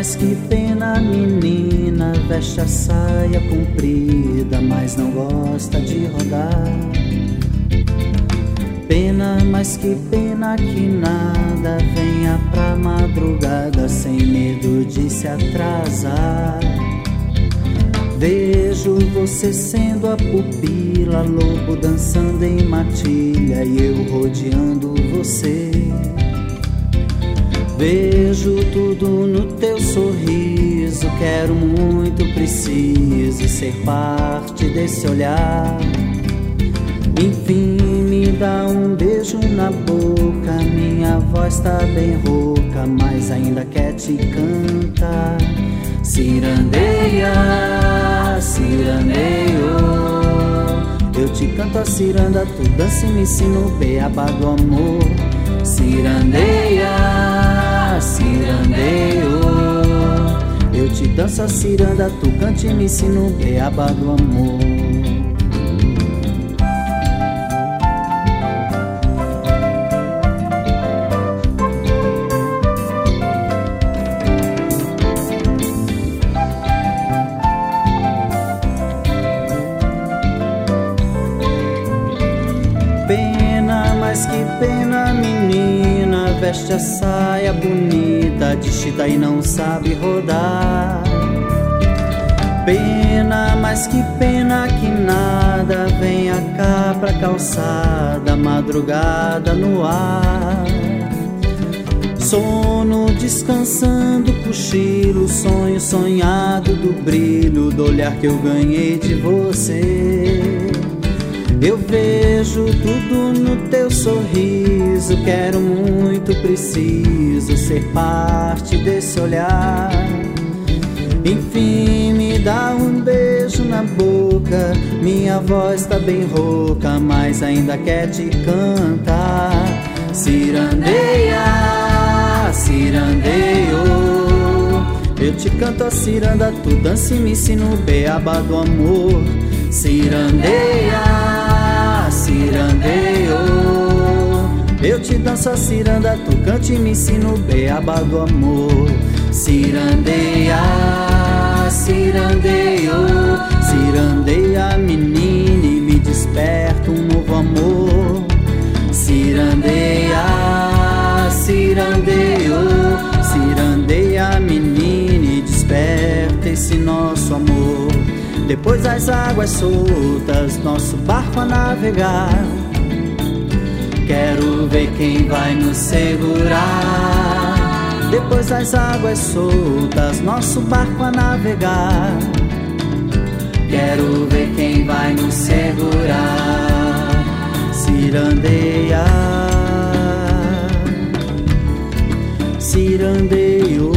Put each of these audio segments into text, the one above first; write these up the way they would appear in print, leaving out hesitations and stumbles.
mas que pena, menina, veste a saia comprida, mas não gosta de rodar. Pena, mas que pena que nada, venha pra madrugada sem medo de se atrasar. Vejo você sendo a pupila, lobo dançando em matilha e eu rodeando você. Vejo tudo no teu sorriso, quero muito, preciso ser parte desse olhar. Enfim, me dá um beijo na boca, minha voz tá bem rouca, mas ainda quer te cantar. Cirandeia, cirandeio, eu te canto a ciranda, tu dança e me ensina o beabá do amor. Cirandeia, cirandeio, eu te danço a ciranda, tu canta e me ensina o beabá do amor. Pena, mas que pena, menina, veste a saia bonita de chita e não sabe rodar. Pena, mas que pena que nada, venha cá pra calçada, madrugada no ar. Sono descansando, cochilo, sonho sonhado do brilho do olhar que eu ganhei de você. Eu vejo tudo no teu sorriso, quero muito, preciso ser parte desse olhar. Enfim, me dá um beijo na boca, minha voz tá bem rouca, mas ainda quer te cantar. Cirandeia, cirandeio, eu te canto a ciranda, tu dança e me ensina o beabá do amor. Cirandeia, cirandeio, eu te danço a ciranda, tu canta e me ensina o beabá do amor. Cirandeia, cirandeio, cirandeia, menina, e me desperta um novo amor. Cirandeia, cirandeio, cirandeia, menina, e desperta esse nosso amor. Depois das águas soltas, nosso barco a navegar, quero ver quem vai nos segurar. Depois das águas soltas, nosso barco a navegar, quero ver quem vai nos segurar. Cirandeia, cirandeio,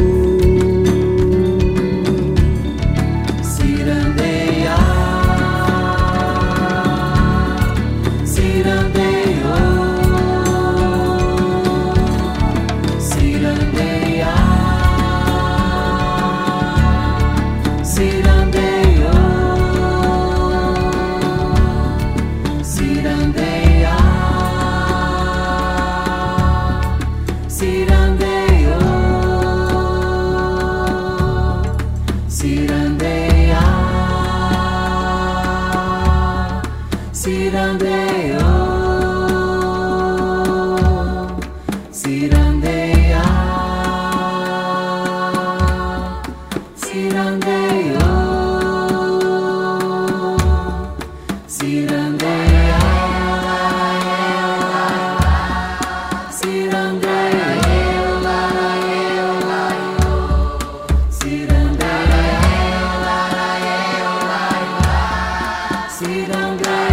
Cirandeia.